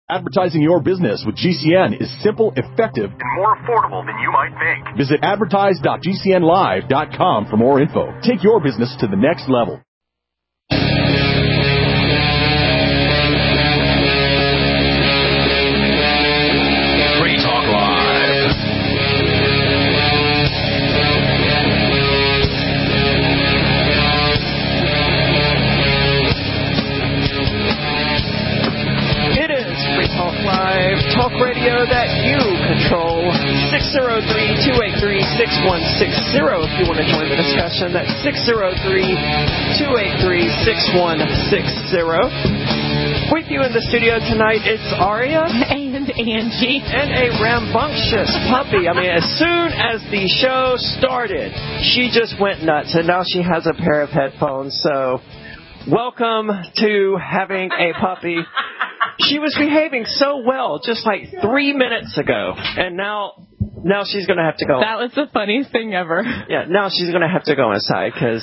Advertising your business with GCN is simple, effective, and more affordable than you might think. Visit advertise.gcnlive.com for more info. Take your business to the next level. Free Talk Live. It is Free Talk Live, talk radio that you control. 603-283-6160 if you want to join the discussion. That's 603-283-6160. With you in the studio tonight, it's Aria. And Angie. And a rambunctious puppy. I mean, as soon as the show started, she just went nuts, and now she has a pair of headphones. So, welcome to having a puppy. She was behaving so well just like 3 minutes ago, and now she's going to have to go. That was the funniest thing ever. Yeah, now she's going to have to go inside because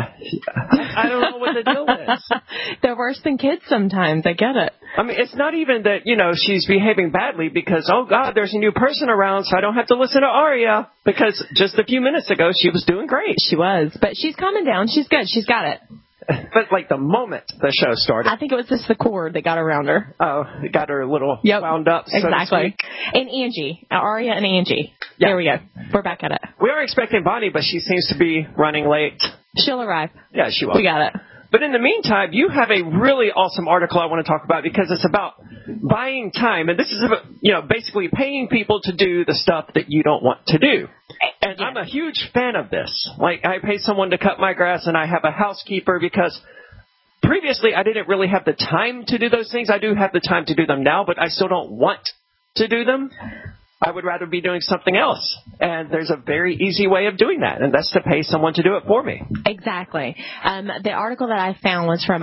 I don't know what the deal is. They're worse than kids sometimes. I get it. I mean, it's not even that, she's behaving badly because, oh, God, there's a new person around, so I don't have to listen to Aria, because just a few minutes ago she was doing great. She was, but she's calming down. She's good. She's got it. But like the moment the show started. I think it was just the cord that got around her. Oh, it got her a little wound up, so exactly. to speak. And Angie, Aria and Angie. Yeah. There we go. We're back at it. We are expecting Bonnie, but she seems to be running late. She'll arrive. Yeah, she will. We got it. But in the meantime, you have a really awesome article I want to talk about because it's about buying time. And this is about, basically paying people to do the stuff that you don't want to do. And I'm a huge fan of this. Like, I pay someone to cut my grass, and I have a housekeeper because previously I didn't really have the time to do those things. I do have the time to do them now, but I still don't want to do them. I would rather be doing something else. And there's a very easy way of doing that, and that's to pay someone to do it for me. Exactly. The article that I found was from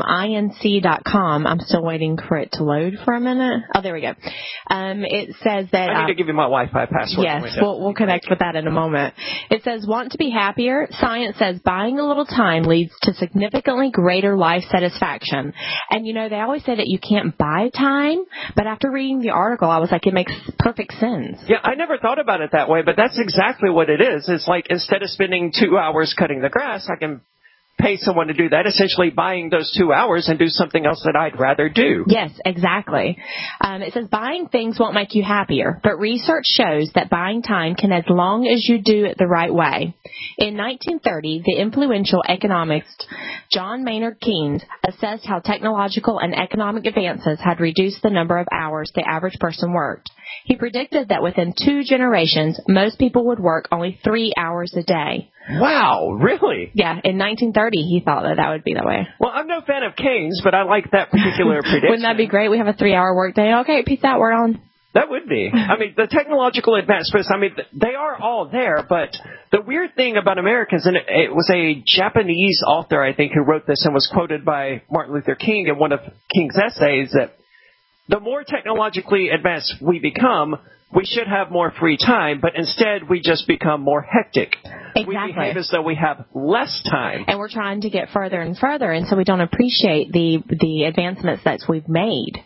inc.com. I'm still waiting for it to load for a minute. Oh, there we go. It says that... I need to give you my Wi-Fi password. Yes, we'll connect with that in a moment. It says, want to be happier? Science says buying a little time leads to significantly greater life satisfaction. And, they always say that you can't buy time, but after reading the article, I was like, it makes perfect sense. Yeah, I never thought about it that way, but that's exactly what it is. It's like instead of spending 2 hours cutting the grass, I can pay someone to do that, essentially buying those 2 hours and do something else that I'd rather do. Yes, exactly. It says buying things won't make you happier, but research shows that buying time can as long as you do it the right way. In 1930, the influential economist John Maynard Keynes assessed how technological and economic advances had reduced the number of hours the average person worked. He predicted that within 2 generations, most people would work only 3 hours a day. Wow, really? Yeah, in 1930, he thought that would be that way. Well, I'm no fan of Keynes, but I like that particular prediction. Wouldn't that be great? We have a 3-hour workday. Okay, peace out, we're on. That would be. I mean, the technological advancements, they are all there, but the weird thing about Americans, and it was a Japanese author, I think, who wrote this and was quoted by Martin Luther King in one of King's essays, that the more technologically advanced we become, we should have more free time, but instead we just become more hectic. Exactly. We behave as though we have less time. And we're trying to get further and further, and so we don't appreciate the advancements that we've made.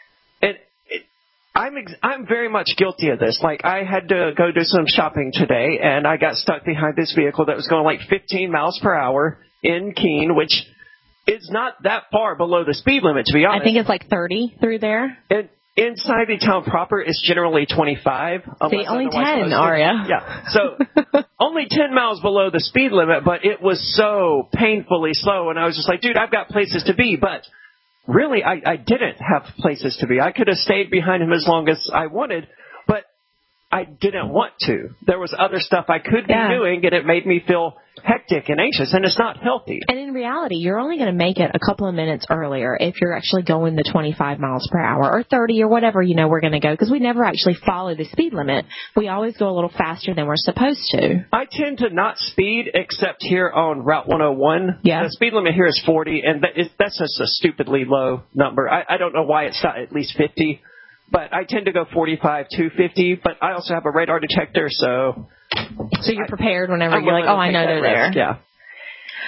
I'm very much guilty of this. Like, I had to go do some shopping today, and I got stuck behind this vehicle that was going like 15 miles per hour in Keene, which is not that far below the speed limit, to be honest. I think it's like 30 through there. And inside the town proper, it's generally 25. See, only 10, Aria. Yeah, so only 10 miles below the speed limit, but it was so painfully slow, and I was just like, dude, I've got places to be, but... Really, I didn't have places to be. I could have stayed behind him as long as I wanted, but I didn't want to. There was other stuff I could be doing, and it made me feel hectic and anxious, and it's not healthy. And in reality, you're only going to make it a couple of minutes earlier if you're actually going the 25 miles per hour or 30 or whatever we're going to go, because we never actually follow the speed limit. We always go a little faster than we're supposed to. I tend to not speed except here on Route 101. Yeah. The speed limit here is 40, and that's just a stupidly low number. I don't know why it's not at least 50, but I tend to go 45 to 50, but I also have a radar detector, so... So you're prepared whenever you're like, oh, I know they're there. Yeah.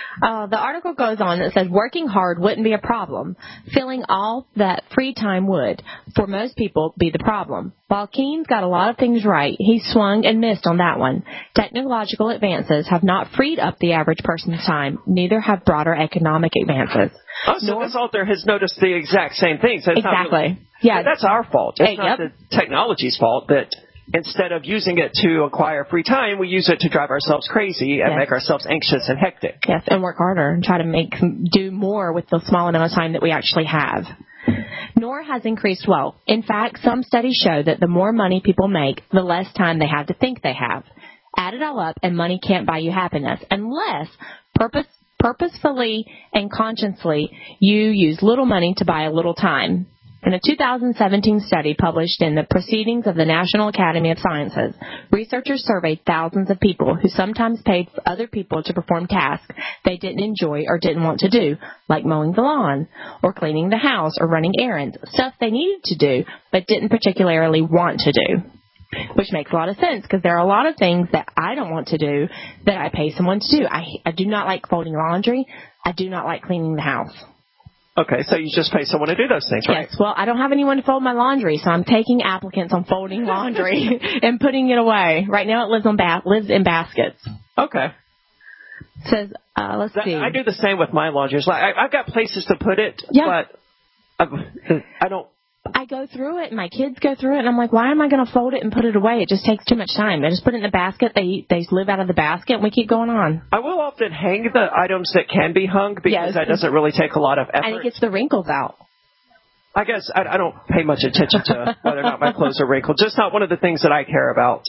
The article goes on. It says, working hard wouldn't be a problem. Filling all that free time would, for most people, be the problem. While Keynes got a lot of things right, he swung and missed on that one. Technological advances have not freed up the average person's time. Neither have broader economic advances. Oh, so this author has noticed the exact same thing. So it's exactly. Yeah. That's our fault. It's not the technology's fault that instead of using it to acquire free time, we use it to drive ourselves crazy and make ourselves anxious and hectic. Yes, and work harder and try to do more with the small amount of time that we actually have. Nor has increased wealth. In fact, some studies show that the more money people make, the less time they have to think they have. Add it all up, and money can't buy you happiness unless purposefully and consciously you use little money to buy a little time. In a 2017 study published in the Proceedings of the National Academy of Sciences, researchers surveyed thousands of people who sometimes paid for other people to perform tasks they didn't enjoy or didn't want to do, like mowing the lawn or cleaning the house or running errands, stuff they needed to do but didn't particularly want to do. Which makes a lot of sense because there are a lot of things that I don't want to do that I pay someone to do. I do not like folding laundry. I do not like cleaning the house. Okay, so you just pay someone to do those things, right? Yes, well, I don't have anyone to fold my laundry, so I'm taking applicants on folding laundry and putting it away. Right now it lives in baskets. Okay. It says, let's see. I do the same with my laundry. Like, I've got places to put it, but I don't. I go through it, and my kids go through it, and I'm like, why am I going to fold it and put it away? It just takes too much time. I just put it in the basket. They live out of the basket, and we keep going on. I will often hang the items that can be hung because that doesn't really take a lot of effort. And it gets the wrinkles out. I guess I don't pay much attention to whether or not my clothes are wrinkled. Just not one of the things that I care about.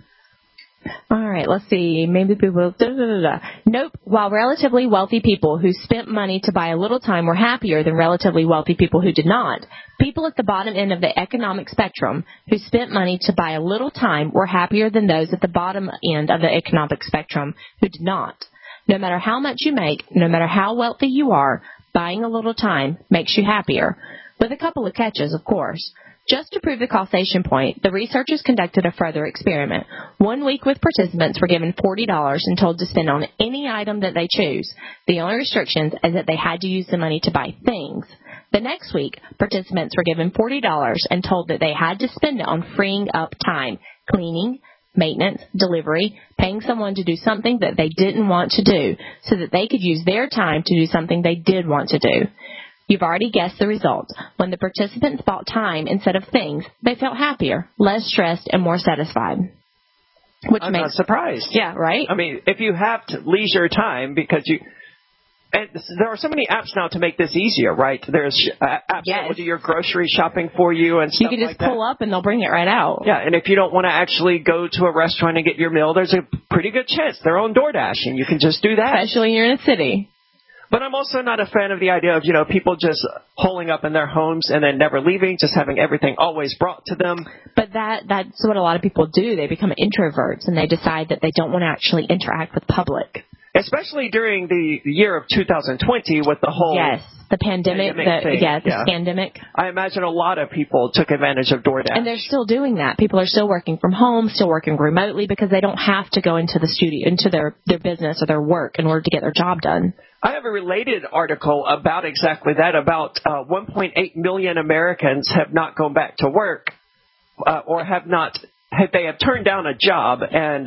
All right, let's see. Maybe people... Nope. While relatively wealthy people who spent money to buy a little time were happier than relatively wealthy people who did not, people at the bottom end of the economic spectrum who spent money to buy a little time were happier than those at the bottom end of the economic spectrum who did not. No matter how much you make, no matter how wealthy you are, buying a little time makes you happier. With a couple of catches, of course. Just to prove the causation point, the researchers conducted a further experiment. 1 week with participants were given $40 and told to spend on any item that they choose. The only restrictions is that they had to use the money to buy things. The next week, participants were given $40 and told that they had to spend it on freeing up time, cleaning, maintenance, delivery, paying someone to do something that they didn't want to do so that they could use their time to do something they did want to do. You've already guessed the result. When the participants bought time instead of things, they felt happier, less stressed, and more satisfied. I'm not surprised. Yeah, right? I mean, if you have leisure time because and there are so many apps now to make this easier, right? There's apps that will do your grocery shopping for you and stuff like that. You can just pull up and they'll bring it right out. Yeah, and if you don't want to actually go to a restaurant and get your meal, there's a pretty good chance they're on DoorDash and you can just do that. Especially when you're in a city. But I'm also not a fan of the idea of, people just holing up in their homes and then never leaving, just having everything always brought to them. But that's what a lot of people do. They become introverts and they decide that they don't want to actually interact with public. Especially during the year of 2020 with the whole... Yes, the pandemic. Pandemic. I imagine a lot of people took advantage of DoorDash. And they're still doing that. People are still working from home, still working remotely because they don't have to go into the studio, into their business or their work in order to get their job done. I have a related article about exactly that, about 1.8 million Americans have not gone back to work or they have turned down a job, and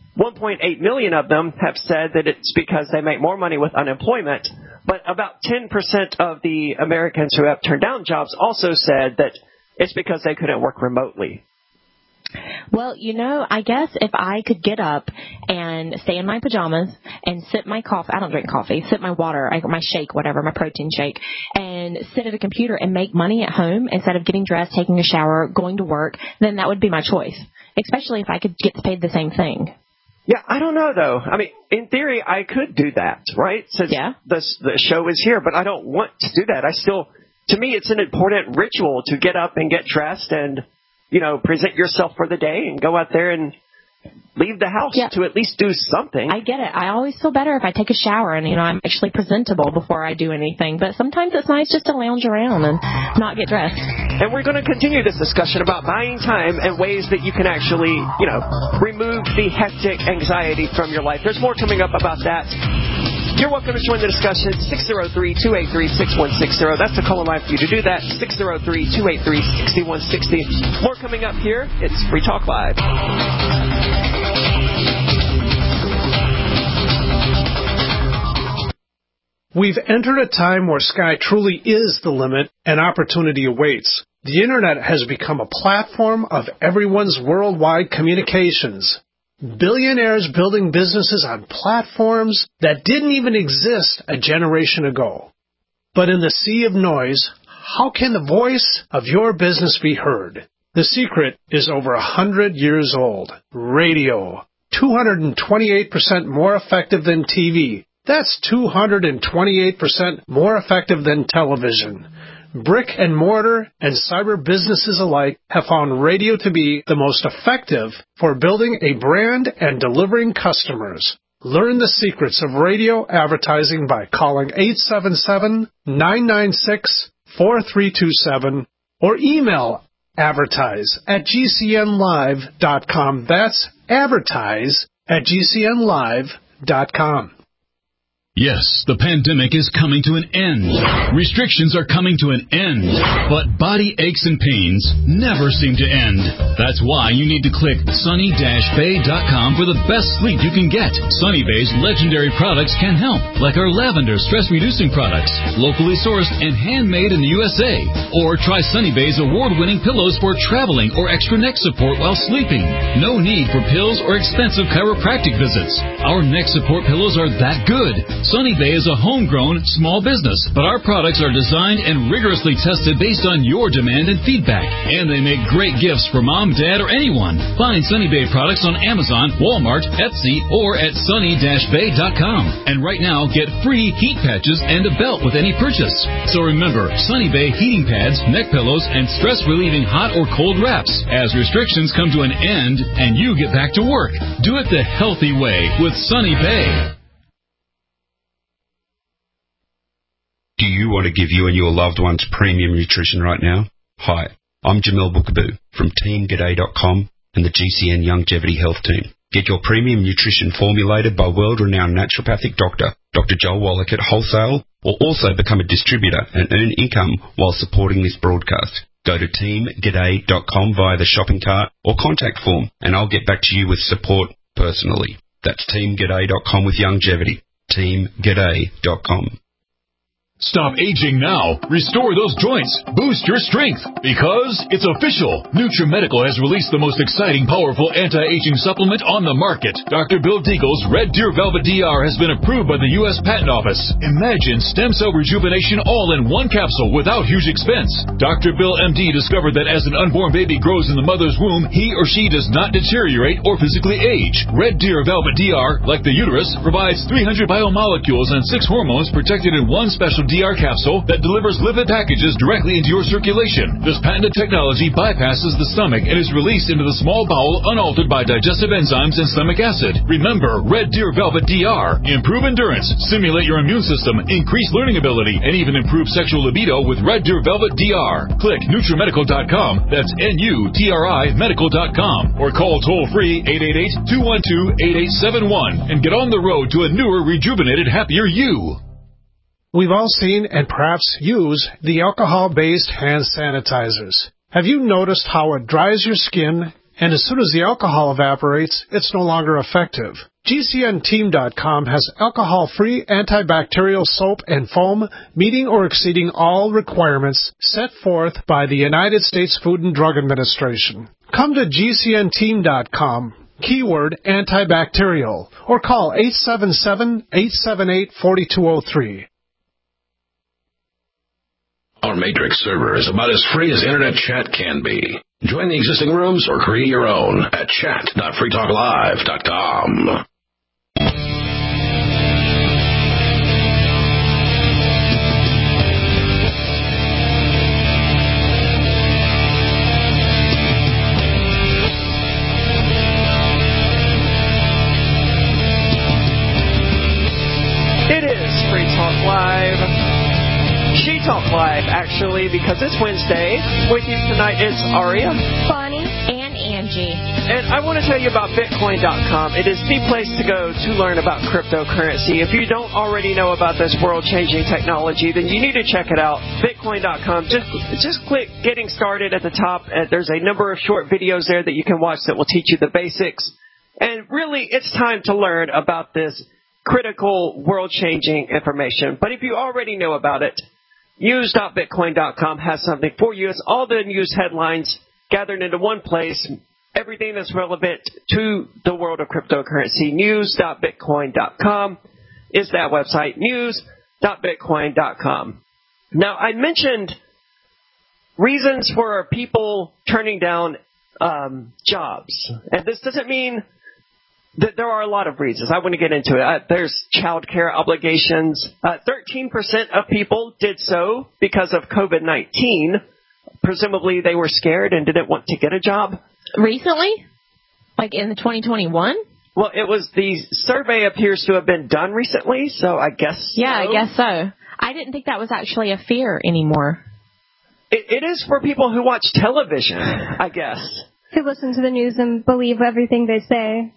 1.8 million of them have said that it's because they make more money with unemployment, but about 10% of the Americans who have turned down jobs also said that it's because they couldn't work remotely. Well, I guess if I could get up and stay in my pajamas and sip my coffee, I don't drink coffee, sip my water, my shake, whatever, my protein shake, and sit at a computer and make money at home instead of getting dressed, taking a shower, going to work, then that would be my choice, especially if I could get paid the same thing. Yeah, I don't know, though. I mean, in theory, I could do that, right? Since the show is here, but I don't want to do that. To me, it's an important ritual to get up and get dressed and present yourself for the day and go out there and leave the house to at least do something. I get it. I always feel better if I take a shower and, I'm actually presentable before I do anything. But sometimes it's nice just to lounge around and not get dressed. And we're going to continue this discussion about buying time and ways that you can actually, remove the hectic anxiety from your life. There's more coming up about that. You're welcome to join the discussion. 603-283-6160. That's the call line for you to do that. 603-283-6160. More coming up here. It's Free Talk Live. We've entered a time where sky truly is the limit and opportunity awaits. The Internet has become a platform of everyone's worldwide communications. Billionaires building businesses on platforms that didn't even exist a generation ago. But in the sea of noise, how can the voice of your business be heard? The secret is over 100 years old. Radio. 228% more effective than TV. That's 228% more effective than television. Brick and mortar and cyber businesses alike have found radio to be the most effective for building a brand and delivering customers. Learn the secrets of radio advertising by calling 877-996-4327 or email advertise@gcnlive.com. That's advertise@gcnlive.com. Yes, the pandemic is coming to an end. Restrictions are coming to an end. But body aches and pains never seem to end. That's why you need to click sunny-bay.com for the best sleep you can get. Sunny Bay's legendary products can help, like our lavender stress-reducing products, locally sourced and handmade in the USA. Or try Sunny Bay's award-winning pillows for traveling or extra neck support while sleeping. No need for pills or expensive chiropractic visits. Our neck support pillows are that good. Sunny Bay is a homegrown small business, but our products are designed and rigorously tested based on your demand and feedback. And they make great gifts for mom, dad, or anyone. Find Sunny Bay products on Amazon, Walmart, Etsy, or at sunny-bay.com. And right now, get free heat patches and a belt with any purchase. So remember, Sunny Bay heating pads, neck pillows, and stress-relieving hot or cold wraps. As restrictions come to an end and you get back to work, do it the healthy way with Sunny Bay. Do you want to give you and your loved ones premium nutrition right now? Hi, I'm Jamel Bookaboo from TeamG'day.com and the GCN Longevity Health Team. Get your premium nutrition formulated by world-renowned naturopathic doctor, Dr. Joel Wallach at wholesale, or also become a distributor and earn income while supporting this broadcast. Go to TeamG'day.com via the shopping cart or contact form, and I'll get back to you with support personally. That's TeamG'day.com with longevity. TeamG'day.com. Stop aging now. Restore those joints. Boost your strength. Because it's official. NutriMedical has released the most exciting, powerful anti-aging supplement on the market. Dr. Bill Deagle's Red Deer Velvet DR has been approved by the U.S. Patent Office. Imagine stem cell rejuvenation all in one capsule without huge expense. Dr. Bill MD discovered that as an unborn baby grows in the mother's womb, he or she does not deteriorate or physically age. Red Deer Velvet DR, like the uterus, provides 300 biomolecules and 6 hormones protected in one special DR capsule that delivers lipid packages directly into your circulation. This patented technology bypasses the stomach and is released into the small bowel unaltered by digestive enzymes and stomach acid. Remember, Red Deer Velvet DR. Improve endurance, stimulate your immune system, increase learning ability, and even improve sexual libido with Red Deer Velvet DR. Click NutriMedical.com, that's NUTRI Medical.com, or call toll-free 888-212-8871 and get on the road to a newer, rejuvenated, happier you. We've all seen and perhaps use the alcohol-based hand sanitizers. Have you noticed how it dries your skin, and as soon as the alcohol evaporates, it's no longer effective? GCNteam.com has alcohol-free antibacterial soap and foam meeting or exceeding all requirements set forth by the United States Food and Drug Administration. Come to GCNteam.com. Keyword antibacterial, or call 877-878-4203. Our Matrix server is about as free as internet chat can be. Join the existing rooms or create your own at chat.freetalklive.com. It is Free Talk Live. She Talk Live, actually, because it's Wednesday. With you tonight is Aria, Bonnie, and Angie. And I want to tell you about Bitcoin.com. It is the place to go to learn about cryptocurrency. If you don't already know about this world-changing technology, then you need to check it out. Bitcoin.com. Just click Getting Started at the top. There's a number of short videos there that you can watch that will teach you the basics. And really, it's time to learn about this critical world-changing information. But if you already know about it, news.bitcoin.com has something for you. It's all the news headlines gathered into one place, everything that's relevant to the world of cryptocurrency. News.bitcoin.com is that website, news.bitcoin.com. Now, I mentioned reasons for people turning down jobs. And this doesn't mean that there are a lot of reasons. I want to get into it. There's child care obligations. 13% of people did so because of COVID-19. Presumably they were scared and didn't want to get a job. Recently? Like in 2021? Well, the survey appears to have been done recently, so I guess Yeah, I guess so. I didn't think that was actually a fear anymore. It is for people who watch television, I guess. Who listen to the news and believe everything they say.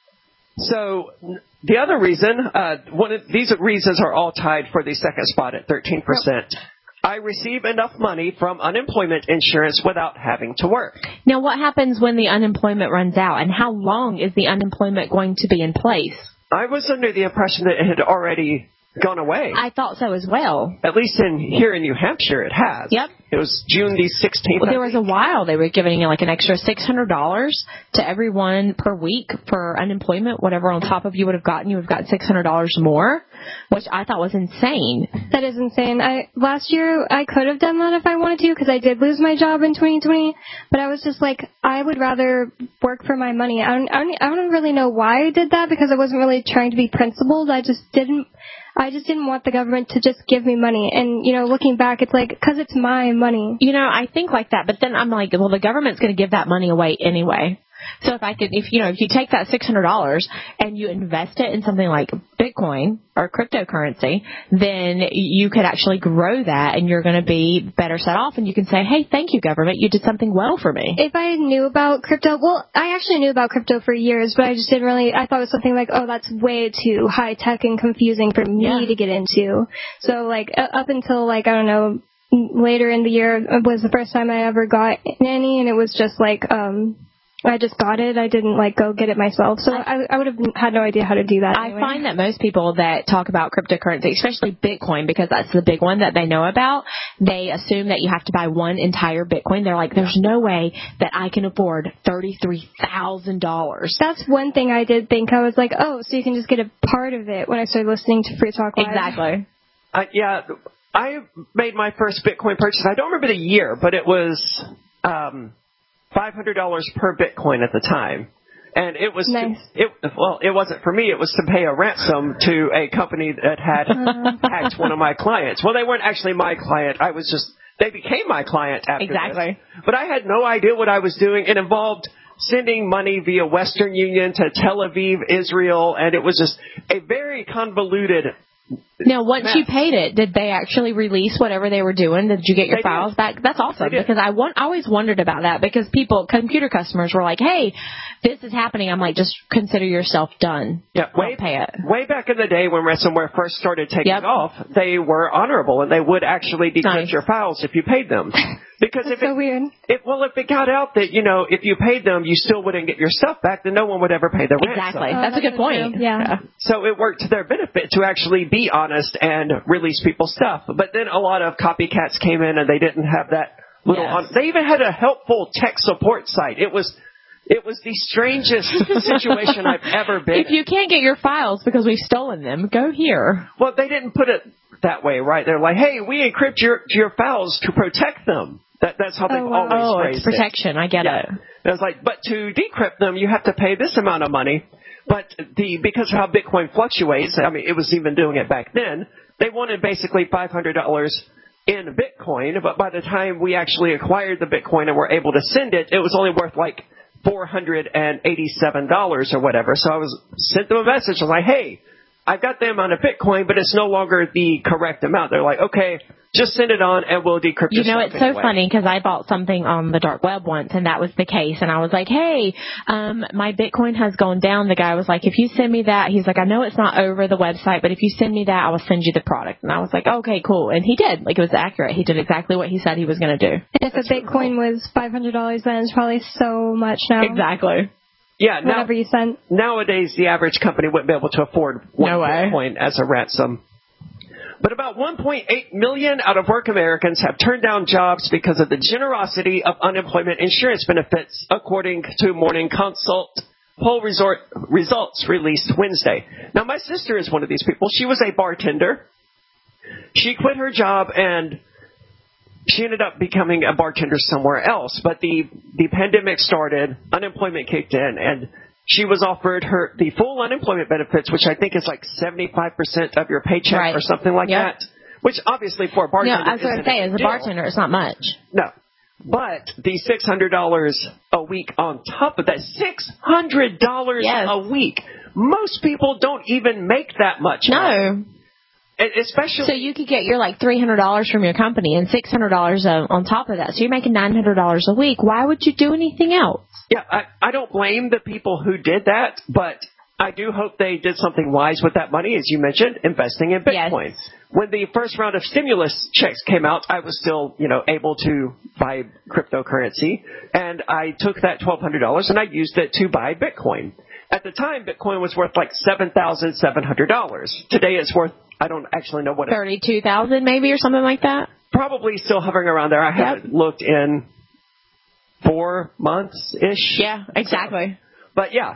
So the other reason, these reasons are all tied for the second spot at 13%. I receive enough money from unemployment insurance without having to work. Now, what happens when the unemployment runs out, and how long is the unemployment going to be in place? I was under the impression that it had already gone away. I thought so as well. At least here in New Hampshire, it has. Yep. It was June the 16th. Well, there was a while they were giving like an extra $600 to everyone per week for unemployment. Whatever on top of you would have gotten, you would have gotten $600 more, which I thought was insane. That is insane. Last year, I could have done that if I wanted to, because I did lose my job in 2020. But I was just like, I would rather work for my money. I don't really know why I did that, because I wasn't really trying to be principled. I just didn't want the government to just give me money. And, looking back, it's like, because it's my money. I think like that, but then I'm like, well, the government's going to give that money away anyway. So if you take that $600 and you invest it in something like Bitcoin or cryptocurrency, then you could actually grow that and you're going to be better set off, and you can say, hey, thank you, government. You did something well for me. If I knew about crypto, I actually knew about crypto for years, but I just didn't really, I thought it was something like, oh, that's way too high tech and confusing for me to get into. So up until I don't know, later in the year was the first time I ever got any, and it was just I just got it. I didn't go get it myself. So I would have had no idea how to do that anyway. I find that most people that talk about cryptocurrency, especially Bitcoin, because that's the big one that they know about, they assume that you have to buy one entire Bitcoin. They're like, there's no way that I can afford $33,000. That's one thing I did think. I was like, oh, so you can just get a part of it when I started listening to Free Talk Live. Exactly. I made my first Bitcoin purchase. I don't remember the year, but it was $500 per Bitcoin at the time. And it was, nice. It wasn't for me. It was to pay a ransom to a company that had hacked one of my clients. Well, they weren't actually my client. They became my client after this. But I had no idea what I was doing. It involved sending money via Western Union to Tel Aviv, Israel, and it was just a very convoluted Now, once you paid it, did they actually release whatever they were doing? Did you get your files back? That's awesome, because I always wondered about that, because computer customers were like, hey, this is happening. I'm like, just consider yourself done. Yeah, pay it. Way back in the day when ransomware first started taking off, they were honorable, and they would actually decrypt your files if you paid them. Because That's so weird. If it got out that, if you paid them, you still wouldn't get your stuff back, then no one would ever pay the ransom. Exactly. That's a good point. Yeah. So it worked to their benefit to actually be honest and release people's stuff. But then a lot of copycats came in and they didn't have that little they even had a helpful tech support site. It was the strangest situation I've ever been in. If you can't get your files because we've stolen them, go here. Well, they didn't put it that way, right? They're like, hey, we encrypt your files to protect them. That's how they've always phrased it. It's protection. I get it. I was like, but to decrypt them, you have to pay this amount of money. But because of how Bitcoin fluctuates, I mean, it was even doing it back then, they wanted basically $500 in Bitcoin. But by the time we actually acquired the Bitcoin and were able to send it, it was only worth like $487 or whatever. So I sent them a message. I was like, hey, I got the amount of Bitcoin, but it's no longer the correct amount. They're like, okay, just send it on and we'll decrypt your stuff it's so anyway. funny because I bought something on the dark web once and that was the case. And I was like, hey, my Bitcoin has gone down. The guy was like, if you send me that, he's like, I know it's not over the website, but if you send me that, I will send you the product. And I was like, okay, cool. And he did. Like, it was accurate. He did exactly what he said he was going to do. If a Bitcoin was $500, then it's probably so much now. Exactly. Yeah, whatever you sent. Nowadays, the average company wouldn't be able to afford one Bitcoin as a ransom. But about 1.8 million out-of-work Americans have turned down jobs because of the generosity of unemployment insurance benefits, according to Morning Consult poll results released Wednesday. Now, my sister is one of these people. She was a bartender. She quit her job and she ended up becoming a bartender somewhere else. But the pandemic started, unemployment kicked in, and she was offered the full unemployment benefits, which I think is like 75% of your paycheck or something like that. Which obviously for a bartender, I was going to say, as a bartender, it's not much. No. But the $600 a week on top of that, $600 a week. Most people don't even make that much money. Especially, so you could get your like $300 from your company and $600 on top of that. So you're making $900 a week. Why would you do anything else? Yeah, I don't blame the people who did that, but I do hope they did something wise with that money, as you mentioned, investing in Bitcoin. Yes. When the first round of stimulus checks came out, I was still, able to buy cryptocurrency, and I took that $1,200 and I used it to buy Bitcoin. At the time, Bitcoin was worth like $7,700. Today it's worth, I don't actually know what it is. $32,000 maybe or something like that? Probably still hovering around there. I haven't looked in 4 months-ish. Yeah, exactly. But yeah,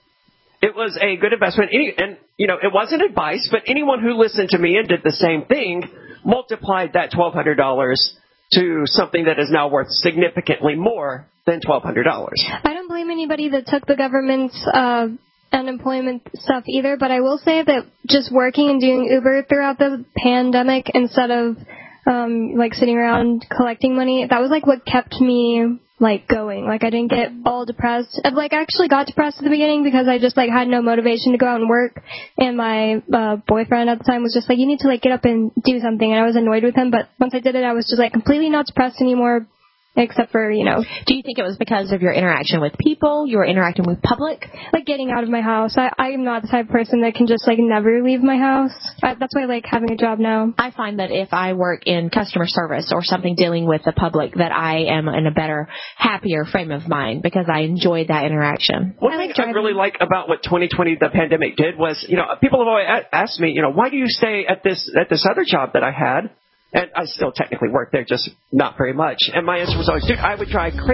it was a good investment. And, it wasn't advice, but anyone who listened to me and did the same thing multiplied that $1,200 to something that is now worth significantly more than $1,200. I don't blame anybody that took the government's unemployment stuff either, but I will say that just working and doing Uber throughout the pandemic instead of sitting around collecting money, that was like what kept me going. I didn't get all depressed. I actually got depressed at the beginning because I just had no motivation to go out and work, and my boyfriend at the time was just you need to get up and do something, and I was annoyed with him. But once I did it, I was just completely not depressed anymore. Except for, Do you think it was because of your interaction with people? You were interacting with public? Getting out of my house. I'm not the type of person that can just, never leave my house. That's why I like having a job now. I find that if I work in customer service or something dealing with the public, that I am in a better, happier frame of mind because I enjoy that interaction. One thing I really like about what 2020, the pandemic, did was, people have always asked me, why do you stay at this other job that I had? And I still technically work there, just not very much. And my answer was always, dude, I would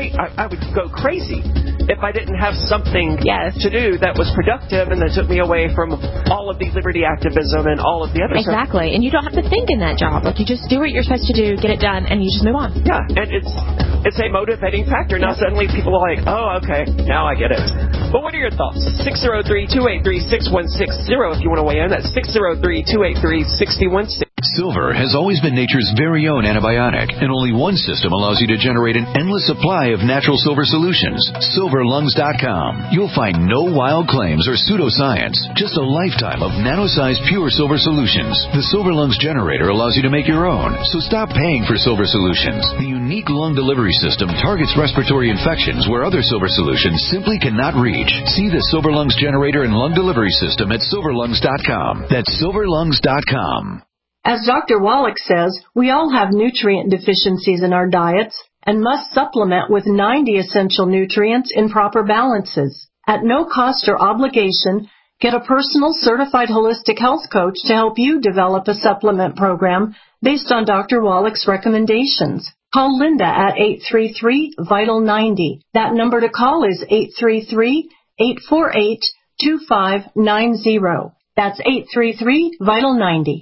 go crazy if I didn't have something to do that was productive and that took me away from all of the liberty activism and all of the other stuff. Exactly. And you don't have to think in that job. You just do what you're supposed to do, get it done, and you just move on. Yeah, and it's a motivating factor. Now suddenly people are like, oh, okay, now I get it. But what are your thoughts? 603-283-6160 if you want to weigh in. That's 603-283-6016. Silver has always been nature's very own antibiotic, and only one system allows you to generate an endless supply of natural silver solutions. SilverLungs.com. You'll find no wild claims or pseudoscience, just a lifetime of nano-sized pure silver solutions. The Silver Lungs generator allows you to make your own, so stop paying for silver solutions. The unique lung delivery system targets respiratory infections where other silver solutions simply cannot reach. See the Silver Lungs generator and lung delivery system at SilverLungs.com. That's SilverLungs.com. As Dr. Wallach says, we all have nutrient deficiencies in our diets and must supplement with 90 essential nutrients in proper balances. At no cost or obligation, get a personal certified holistic health coach to help you develop a supplement program based on Dr. Wallach's recommendations. Call Linda at 833-VITAL-90. That number to call is 833-848-2590. That's 833-VITAL-90.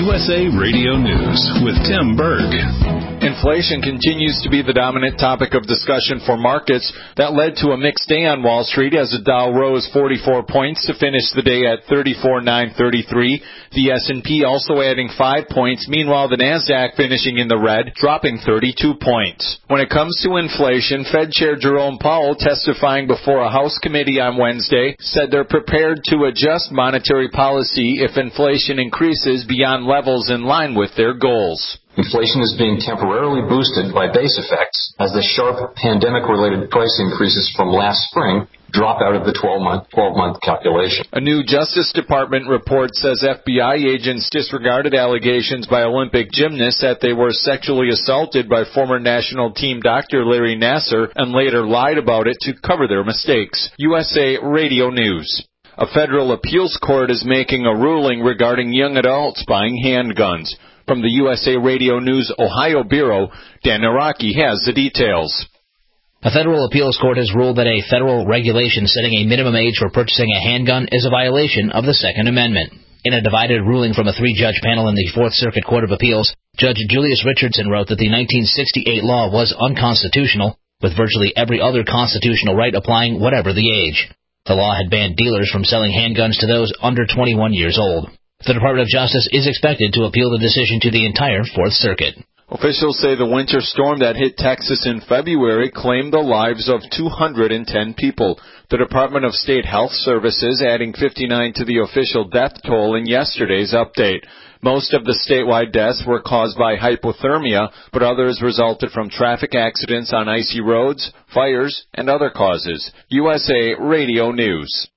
USA Radio News with Tim Berg. Inflation continues to be the dominant topic of discussion for markets. That led to a mixed day on Wall Street as the Dow rose 44 points to finish the day at 34,933. The S&P also adding 5 points. Meanwhile, the Nasdaq finishing in the red, dropping 32 points. When it comes to inflation, Fed Chair Jerome Powell, testifying before a House committee on Wednesday, said they're prepared to adjust monetary policy if inflation increases beyond levels in line with their goals. Inflation is being temporarily boosted by base effects as the sharp pandemic-related price increases from last spring drop out of the 12-month calculation. A new Justice Department report says FBI agents disregarded allegations by Olympic gymnasts that they were sexually assaulted by former national team doctor Larry Nassar and later lied about it to cover their mistakes. USA Radio News. A federal appeals court is making a ruling regarding young adults buying handguns. From the USA Radio News Ohio Bureau, Dan Araki has the details. A federal appeals court has ruled that a federal regulation setting a minimum age for purchasing a handgun is a violation of the Second Amendment. In a divided ruling from a three-judge panel in the Fourth Circuit Court of Appeals, Judge Julius Richardson wrote that the 1968 law was unconstitutional, with virtually every other constitutional right applying whatever the age. The law had banned dealers from selling handguns to those under 21 years old. The Department of Justice is expected to appeal the decision to the entire Fourth Circuit. Officials say the winter storm that hit Texas in February claimed the lives of 210 people. The Department of State Health Services adding 59 to the official death toll in yesterday's update. Most of the statewide deaths were caused by hypothermia, but others resulted from traffic accidents on icy roads, fires, and other causes. USA Radio News.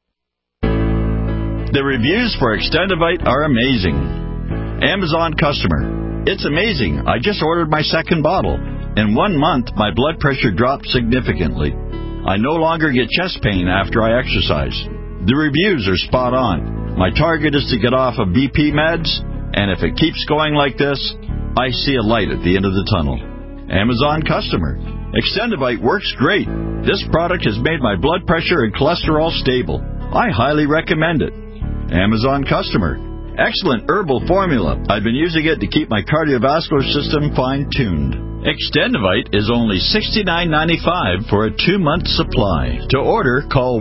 The reviews for Extendivite are amazing. Amazon customer. It's amazing. I just ordered my second bottle. In 1 month, my blood pressure dropped significantly. I no longer get chest pain after I exercise. The reviews are spot on. My target is to get off of BP meds, and if it keeps going like this, I see a light at the end of the tunnel. Amazon customer. Extendivite works great. This product has made my blood pressure and cholesterol stable. I highly recommend it. Amazon customer. Excellent herbal formula. I've been using it to keep my cardiovascular system fine-tuned. Extendivite is only $69.95 for a 2-month supply. To order, call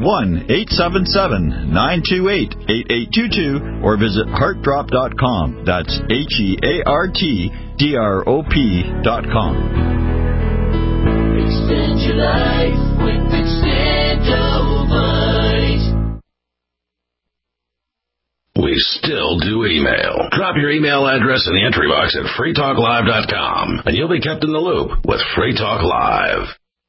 1-877-928-8822 or visit heartdrop.com. That's HEARTDROP.com. Extend your life with Extendivite. We still do email. Drop your email address in the entry box at freetalklive.com, and you'll be kept in the loop with Free Talk Live.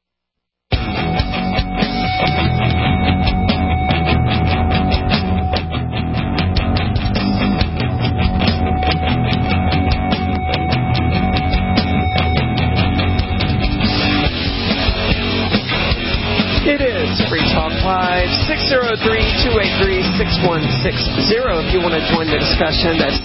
It is Free Talk Live, 603-283-6160. If you want to join the discussion, that's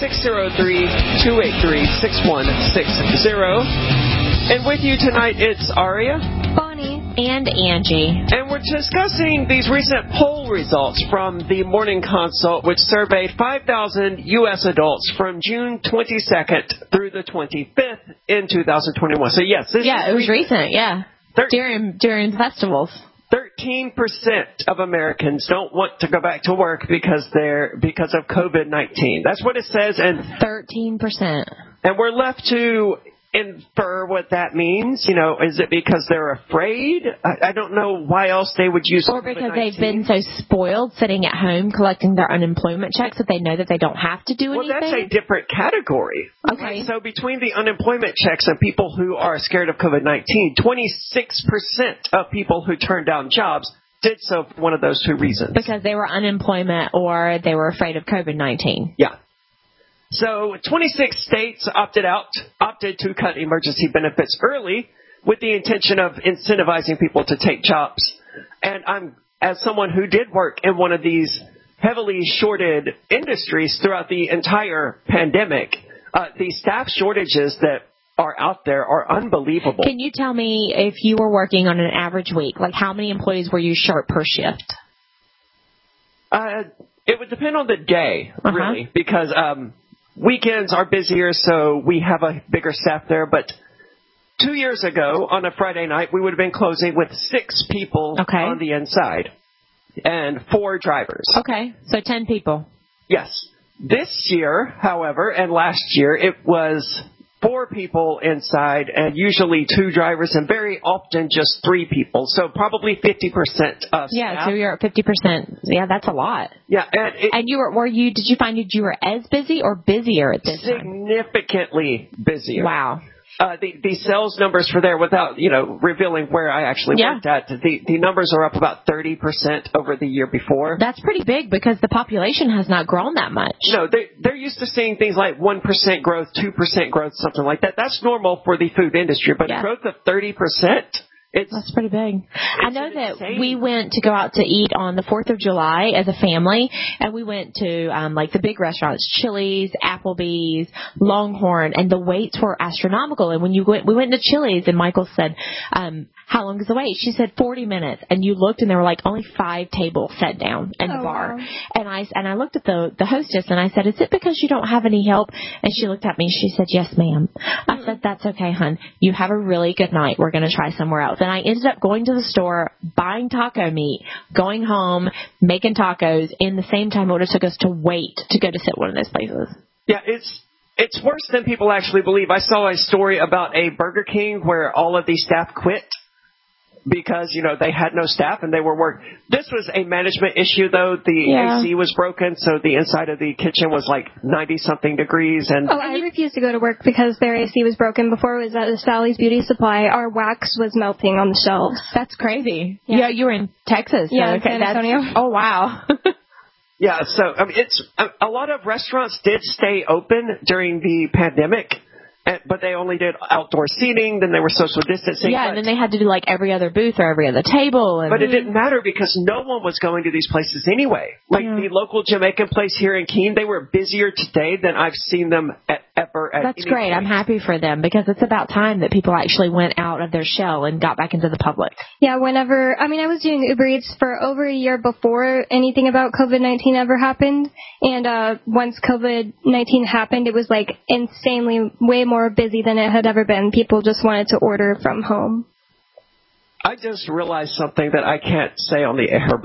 603-283-6160. And with you tonight, it's Aria, Bonnie, and Angie. And we're discussing these recent poll results from the Morning Consult, which surveyed 5,000 U.S. adults from June 22nd through the 25th in 2021. So, yes, it was recent, yeah. During festivals. 13% of Americans don't want to go back to work because of COVID-19. That's what it says. And 13%. And we're left to infer what that means. You know, is it because they're afraid? I don't know why else they would use or because they've been so spoiled sitting at home collecting their unemployment checks that they know that they don't have to do anything. Well, that's a different category. Okay. Right? So between the unemployment checks and people who are scared of COVID-19, 26% of people who turned down jobs did so for one of those two reasons. Because they were unemployment or they were afraid of COVID-19. Yeah. So 26 states opted to cut emergency benefits early with the intention of incentivizing people to take jobs. And I'm, as someone who did work in one of these heavily shorted industries throughout the entire pandemic, the staff shortages that are out there are unbelievable. Can you tell me, if you were working on an average week, like how many employees were you short per shift? It would depend on the day, really, because weekends are busier, so we have a bigger staff there. But 2 years ago, on a Friday night, we would have been closing with 6 people on the inside and 4 drivers. Okay, so 10 people. Yes. This year, however, and last year, it was 4 people inside and usually 2 drivers and very often just 3 people. So probably 50% of Yeah, staff. so you're at 50%. Yeah, that's a lot. Yeah, and did you find you were as busy or busier at this time? Significantly busier. Wow. The sales numbers for there, without revealing where I actually worked at, the numbers are up about 30% over the year before. That's pretty big because the population has not grown that much. No, they're used to seeing things like 1% growth, 2% growth, something like that. That's normal for the food industry, but a growth of 30%. That's pretty big. I know that we went to go out to eat on the 4th of July as a family, and we went to like the big restaurants, Chili's, Applebee's, Longhorn, and the waits were astronomical. And when we went to Chili's, and Michael said, how long is the wait? She said 40 minutes, and you looked, and there were like only 5 tables set down in the bar. Wow. And I looked at the hostess, and I said, is it because you don't have any help? And she looked at me, and she said, yes, ma'am. I said, that's okay, hon. You have a really good night. We're going to try somewhere else. And I ended up going to the store, buying taco meat, going home, making tacos in the same time it would have took us to wait to go to sit one of those places. Yeah, it's worse than people actually believe. I saw a story about a Burger King where all of the staff quit because, they had no staff and they were working. This was a management issue, though. The AC was broken, so the inside of the kitchen was like 90-something degrees. And I refused to go to work because their AC was broken. Before it was at Sally's Beauty Supply, our wax was melting on the shelves. That's crazy. Yeah, you were in Texas. So in San Antonio. Oh, wow. Yeah, so it's a lot of restaurants did stay open during the pandemic. But they only did outdoor seating, then they were social distancing. Yeah, and then they had to do like every other booth or every other table. But it didn't matter because no one was going to these places anyway. Like the local Jamaican place here in Keene, they were busier today than I've seen them ever at That's great. I'm happy for them because it's about time that people actually went out of their shell and got back into the public. Yeah, I was doing Uber Eats for over a year before anything about COVID-19 ever happened. And once COVID-19 happened, it was like insanely way more busy than it had ever been. People just wanted to order from home. I just realized something that I can't say on the air,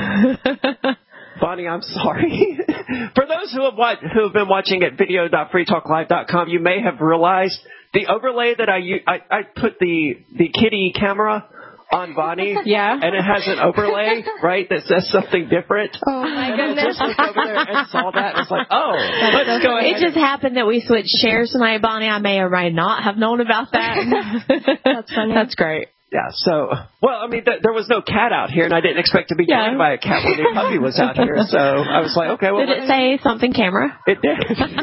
but Bonnie, I'm sorry. For those who have been watching at video.freetalklive.com, you may have realized the overlay that I put the kitty camera on Bonnie, and it has an overlay, right, that says something different. Oh, my goodness. I just looked over there and saw that, and it's like, let's go ahead. It just happened that we switched shares tonight, Bonnie. I may or may not have known about that. That's funny. That's great. Yeah, so, there was no cat out here, and I didn't expect to be joined by a cat when the puppy was out here, so I was like, okay, well. Did it say something camera? It did.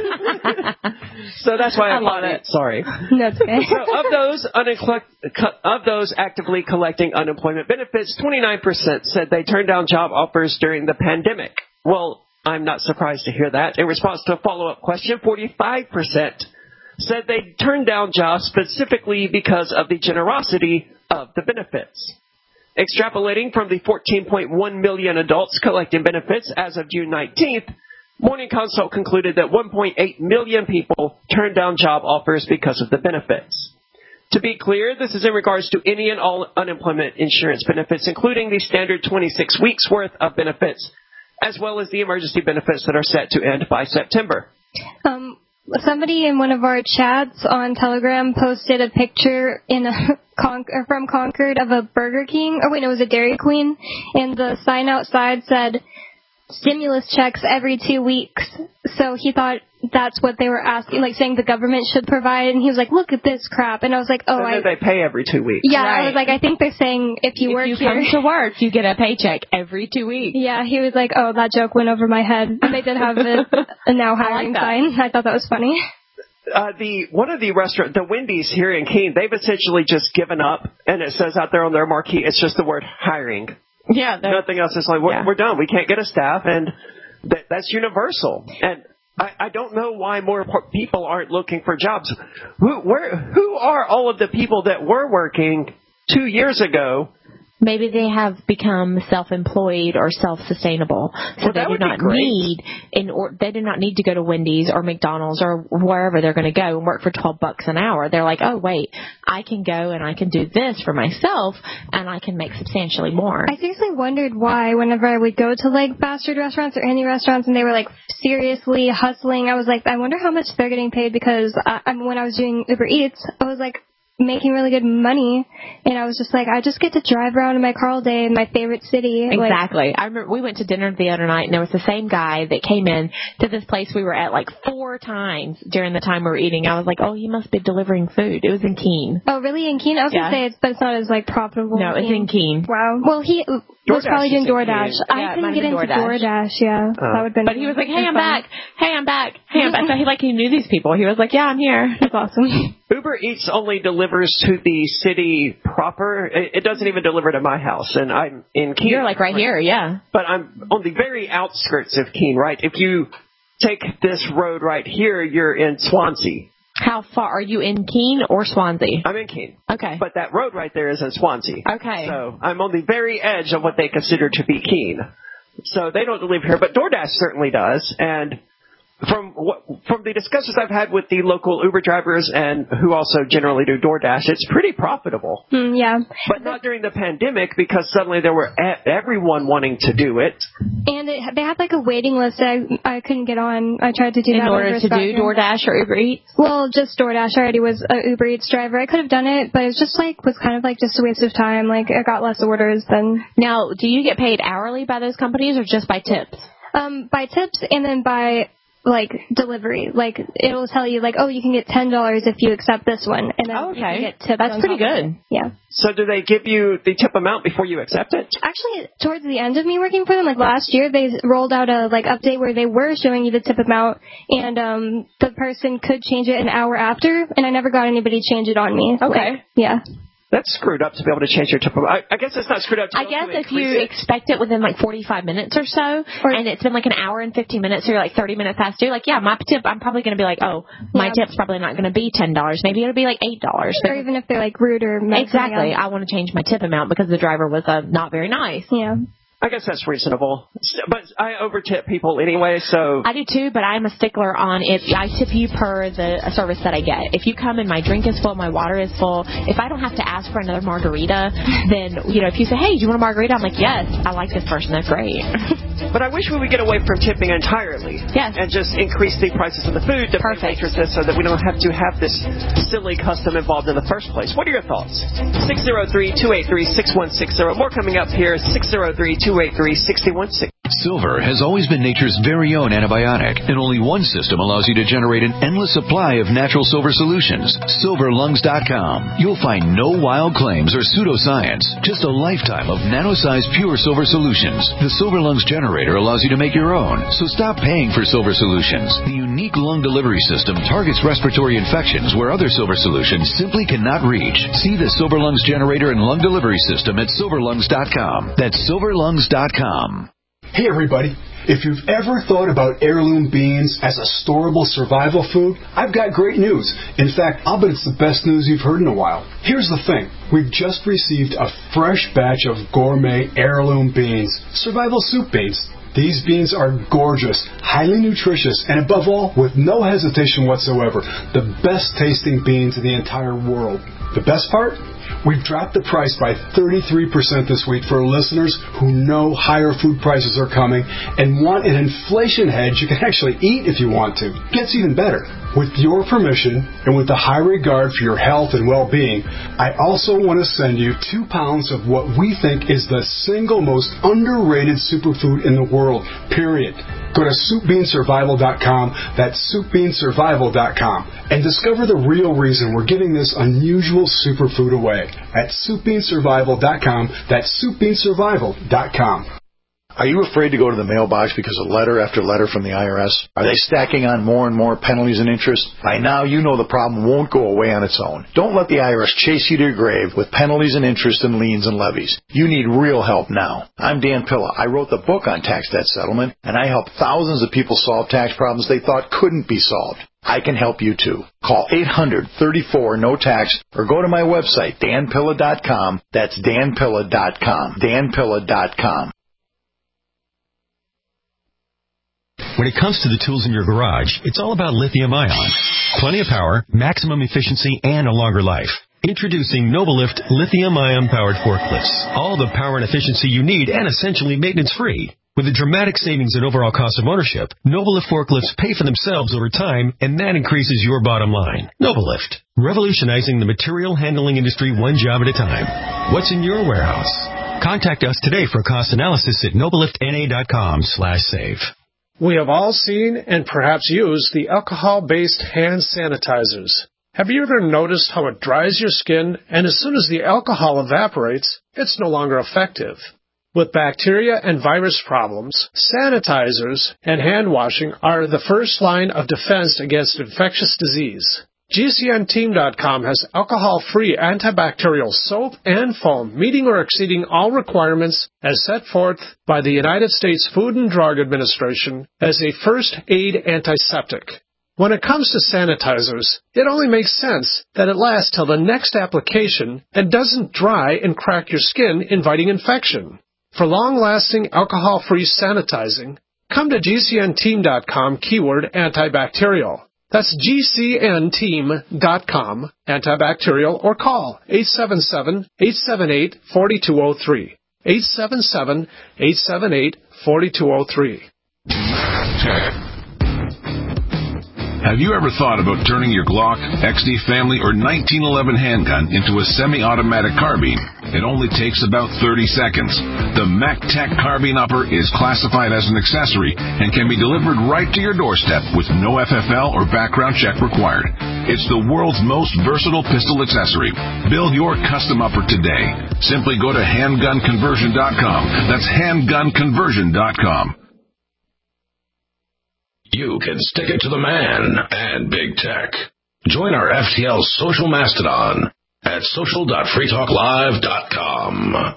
So that's why I love it. Sorry. That's okay. So of those actively collecting unemployment benefits, 29% said they turned down job offers during the pandemic. Well, I'm not surprised to hear that. In response to a follow-up question, 45% said they turned down jobs specifically because of the generosity of the benefits. Extrapolating from the 14.1 million adults collecting benefits as of June 19th, Morning Consult concluded that 1.8 million people turned down job offers because of the benefits. To be clear, this is in regards to any and all unemployment insurance benefits, including the standard 26 weeks worth of benefits, as well as the emergency benefits that are set to end by September. Somebody in one of our chats on Telegram posted a picture from Concord of a Burger King. Oh, wait, no, it was a Dairy Queen. And the sign outside said, stimulus checks every 2 weeks. So he thought that's what they were asking, like saying the government should provide. And he was like, look at this crap. And I was like, they pay every 2 weeks. Yeah, right. I was like, I think they're saying if you come to work, you get a paycheck every 2 weeks. Yeah, he was like, oh, that joke went over my head. And they did have a now hiring sign. I thought that was funny. One of the restaurant, the Wendy's here in Keene, they've essentially just given up, and it says out there on their marquee, it's just the word hiring. Yeah. Nothing else. It's like, we're done. We can't get a staff, and that's universal. And I don't know why more people aren't looking for jobs. Who are all of the people that were working 2 years ago Maybe they have become self-employed or self-sustainable, so they do not need to go to Wendy's or McDonald's or wherever they're going to go and work for $12 an hour. They're like, oh wait, I can go and I can do this for myself, and I can make substantially more. I seriously wondered why whenever I would go to like fast food restaurants or any restaurants and they were like seriously hustling, I was like, I wonder how much they're getting paid, because when I was doing Uber Eats, I was like making really good money, and I was just like, I just get to drive around in my car all day in my favorite city. Exactly. I remember we went to dinner the other night, and there was the same guy that came in to this place we were at like 4 times during the time we were eating. I was like, oh, you must be delivering food. It was in Keene. Oh, really? In Keene? I was going to say but it's not as like profitable. No, it's in Keene. Wow. Well, he was probably doing DoorDash. I couldn't get into DoorDash. Yeah, that would have been. But he was like, hey, I'm back. Hey, I'm back. Hey, I'm back. So he knew these people. He was like, yeah, I'm here. That's awesome. Uber Eats only delivers to the city proper. It doesn't even deliver to my house, and I'm in Keene. You're like right here, yeah. But I'm on the very outskirts of Keene, right? If you take this road right here, you're in Swansea. How far? Are you in Keene or Swansea? I'm in Keene. Okay. But that road right there is in Swansea. Okay. So I'm on the very edge of what they consider to be Keene. So they don't live here, but DoorDash certainly does. And from the discussions I've had with the local Uber drivers and who also generally do DoorDash, it's pretty profitable. Yeah. But not during the pandemic, because suddenly there were everyone wanting to do it. And they had like a waiting list that I couldn't get on. I tried to do that. In order to do DoorDash or Uber Eats? Well, just DoorDash. I already was an Uber Eats driver. I could have done it, but it was kind of like just a waste of time. Like, I got less orders than... Now, do you get paid hourly by those companies or just by tips? By tips and then by... like delivery, like it'll tell you like, oh, you can get $10 if you accept this one, and then you can get tips. That's pretty good. Yeah. So do they give you the tip amount before you accept it? Actually, towards the end of me working for them, like last year, they rolled out a like update where they were showing you the tip amount, and the person could change it an hour after, and I never got anybody change it on me. Okay. Yeah. That's screwed up to be able to change your tip amount. I guess it's not screwed up to I guess if you expect it within like 45 minutes or so, and it's been like an hour and 15 minutes, so you're like 30 minutes past due, like, yeah, my tip, I'm probably going to be like, oh, my tip's probably not going to be $10. Maybe it'll be like $8. Or even if they're like rude or messing exactly. up. I want to change my tip amount because the driver was not very nice. Yeah. I guess that's reasonable. But I overtip people anyway, so... I do too, but I'm a stickler on it. I tip you per the service that I get. If you come and my drink is full, my water is full, if I don't have to ask for another margarita, then, if you say, hey, do you want a margarita? I'm like, yes, I like this person. They're great. But I wish we would get away from tipping entirely. Yes. And just increase the prices of the food to pay waitresses so that we don't have to have this silly custom involved in the first place. What are your thoughts? 603-283-6160. More coming up here. 603-283-6160. Silver has always been nature's very own antibiotic, and only one system allows you to generate an endless supply of natural silver solutions. SilverLungs.com. You'll find no wild claims or pseudoscience, just a lifetime of nano-sized pure silver solutions. The Silver Lungs generator allows you to make your own, so stop paying for silver solutions. The unique lung delivery system targets respiratory infections where other silver solutions simply cannot reach. See the Silver Lungs generator and lung delivery system at SilverLungs.com. That's SilverLungs.com. Hey everybody, if you've ever thought about heirloom beans as a storable survival food, I've got great news. In fact, I'll bet it's the best news you've heard in a while. Here's the thing. We've just received a fresh batch of gourmet heirloom beans, survival soup beans. These beans are gorgeous, highly nutritious, and above all, with no hesitation whatsoever, the best tasting beans in the entire world. The best part? We've dropped the price by 33% this week for listeners who know higher food prices are coming and want an inflation hedge you can actually eat if you want to. Gets even better. With your permission and with the high regard for your health and well-being, I also want to send you 2 pounds of what we think is the single most underrated superfood in the world, period. Go to SoupBeanSurvival.com, that's SoupBeanSurvival.com, and discover the real reason we're giving this unusual superfood away at SoupBeanSurvival.com, that's SoupBeanSurvival.com. Are you afraid to go to the mailbox because of letter after letter from the IRS? Are they stacking on more and more penalties and interest? By now, you know the problem won't go away on its own. Don't let the IRS chase you to your grave with penalties and interest and liens and levies. You need real help now. I'm Dan Pilla. I wrote the book on tax debt settlement, and I help thousands of people solve tax problems they thought couldn't be solved. I can help you too. Call 800-34-NO-TAX or go to my website, danpilla.com. That's danpilla.com. danpilla.com. When it comes to the tools in your garage, it's all about lithium-ion. Plenty of power, maximum efficiency, and a longer life. Introducing Novalift lithium-ion powered forklifts. All the power and efficiency you need and essentially maintenance-free. With a dramatic savings in overall cost of ownership, Novalift forklifts pay for themselves over time, and that increases your bottom line. Novalift, revolutionizing the material handling industry one job at a time. What's in your warehouse? Contact us today for a cost analysis at nobaliftna.com/save. We have all seen and perhaps used the alcohol-based hand sanitizers. Have you ever noticed how it dries your skin, and as soon as the alcohol evaporates, it's no longer effective? With bacteria and virus problems, sanitizers and hand washing are the first line of defense against infectious disease. GCNteam.com has alcohol-free antibacterial soap and foam meeting or exceeding all requirements as set forth by the United States Food and Drug Administration as a first aid antiseptic. When it comes to sanitizers, it only makes sense that it lasts till the next application and doesn't dry and crack your skin, inviting infection. For long-lasting alcohol-free sanitizing, come to GCNteam.com keyword antibacterial. That's GCNteam.com, antibacterial, or call 877-878-4203. 877-878-4203. Have you ever thought about turning your Glock, XD Family, or 1911 handgun into a semi-automatic carbine? It only takes about 30 seconds. The MacTech Carbine Upper is classified as an accessory and can be delivered right to your doorstep with no FFL or background check required. It's the world's most versatile pistol accessory. Build your custom upper today. Simply go to handgunconversion.com. That's handgunconversion.com. You can stick it to the man and big tech. Join our FTL social mastodon at social.freetalklive.com.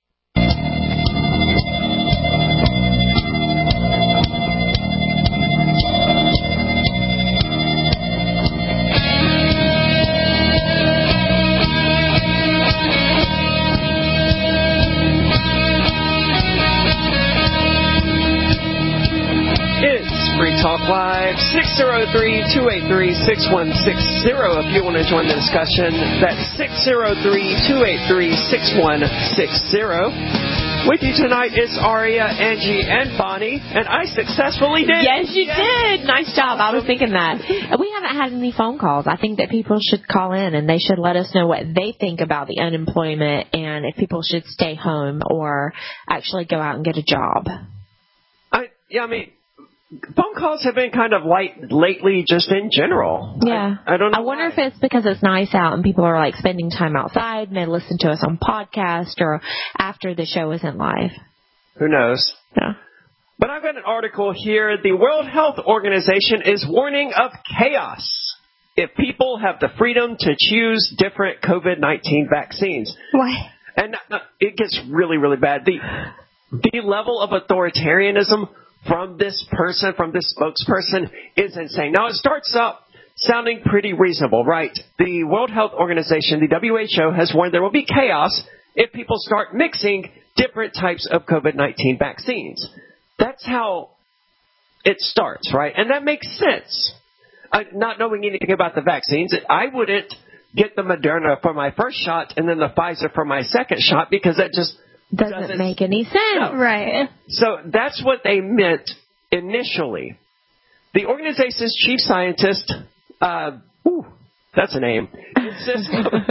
Free Talk Live, 603-283-6160. If you want to join the discussion, that's 603-283-6160. With you tonight is Aria, Angie, and Bonnie, and I successfully did. Yes, you did. Nice job. I was thinking that. We haven't had any phone calls. I think that people should call in, and they should let us know what they think about the unemployment and if people should stay home or actually go out and get a job. I mean, phone calls have been kind of light lately, just in general. Yeah. I don't know. I wonder if it's because it's nice out and people are like spending time outside and they listen to us on podcast or after the show isn't live. Who knows? Yeah. But I've got an article here. The World Health Organization is warning of chaos if people have the freedom to choose different COVID-19 vaccines. Why? And it gets really, really bad. The level of authoritarianism from this person, from this spokesperson, is insane. Now, it starts up sounding pretty reasonable, right? The World Health Organization, the WHO, has warned there will be chaos if people start mixing different types of COVID-19 vaccines. That's how it starts, right? And that makes sense. Not knowing anything about the vaccines, I wouldn't get the Moderna for my first shot and then the Pfizer for my second shot because that just doesn't make any sense. No. Right. So that's what they meant initially. The organization's chief scientist, that's a name, insists,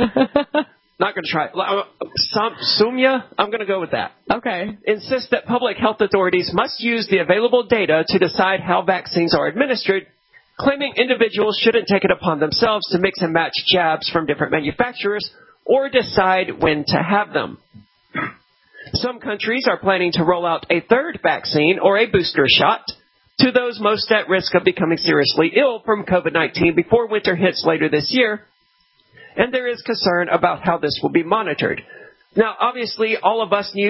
not going to try, Soumya, I'm going to go with that. Okay. Insists that public health authorities must use the available data to decide how vaccines are administered, claiming individuals shouldn't take it upon themselves to mix and match jabs from different manufacturers or decide when to have them. Some countries are planning to roll out a third vaccine or a booster shot to those most at risk of becoming seriously ill from COVID-19 before winter hits later this year, and there is concern about how this will be monitored. Now, obviously, all of us knew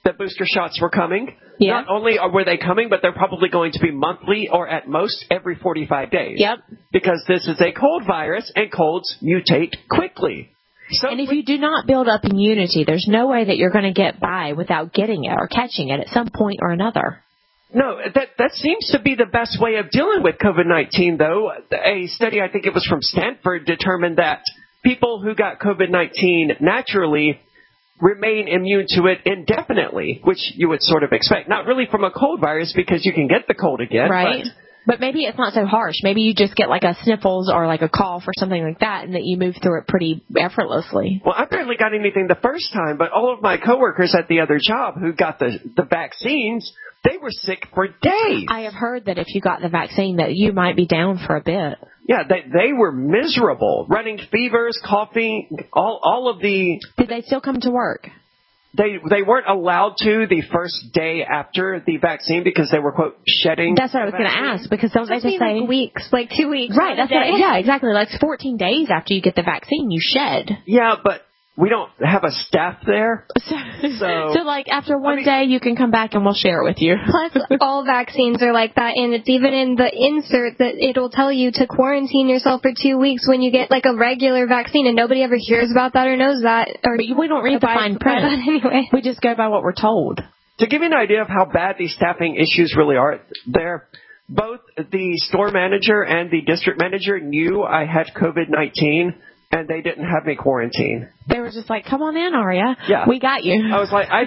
that booster shots were coming. Yeah. Not only were they coming, but they're probably going to be monthly or at most every 45 days. Yep. Because this is a cold virus, and colds mutate quickly. So and if you do not build up immunity, there's no way that you're going to get by without getting it or catching it at some point or another. No, that seems to be the best way of dealing with COVID-19, though. A study, I think it was from Stanford, determined that people who got COVID-19 naturally remain immune to it indefinitely, which you would sort of expect. Not really from a cold virus, because you can get the cold again. Right. But maybe it's not so harsh. Maybe you just get like a sniffles or like a cough or something like that, and that you move through it pretty effortlessly. Well, I barely got anything the first time, but all of my coworkers at the other job who got the vaccines, they were sick for days. I have heard that if you got the vaccine that you might be down for a bit. Yeah, they were miserable, running fevers, coughing, all of the... Did they still come to work? They weren't allowed to the first day after the vaccine because they were, quote, shedding. That's what I was going to ask, because don't they just say... like weeks, like 2 weeks. Right, that's what, yeah, exactly. Like 14 days after you get the vaccine, you shed. Yeah, but we don't have a staff there. So like after one day, you can come back and we'll share it with you. Plus, all vaccines are like that, and it's even in the insert that it'll tell you to quarantine yourself for 2 weeks when you get like a regular vaccine, and nobody ever hears about that or knows that. Or but we don't read the fine print anyway. We just go by what we're told. To give you an idea of how bad these staffing issues really are there, both the store manager and the district manager knew I had COVID-19. And they didn't have me quarantine. They were just like, "Come on in, Aria. Yeah. We got you." I was like, I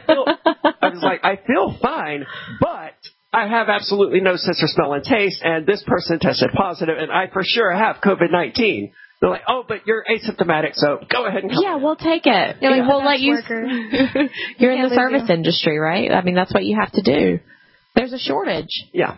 feel fine, but I have absolutely no sense or smell and taste, and this person tested positive, and I for sure have COVID-19. They're like, "Oh, but you're asymptomatic, so go ahead and come." Yeah, we'll take it. You're like, we'll let you. You're in the service industry, right? I mean, that's what you have to do. There's a shortage. Yeah.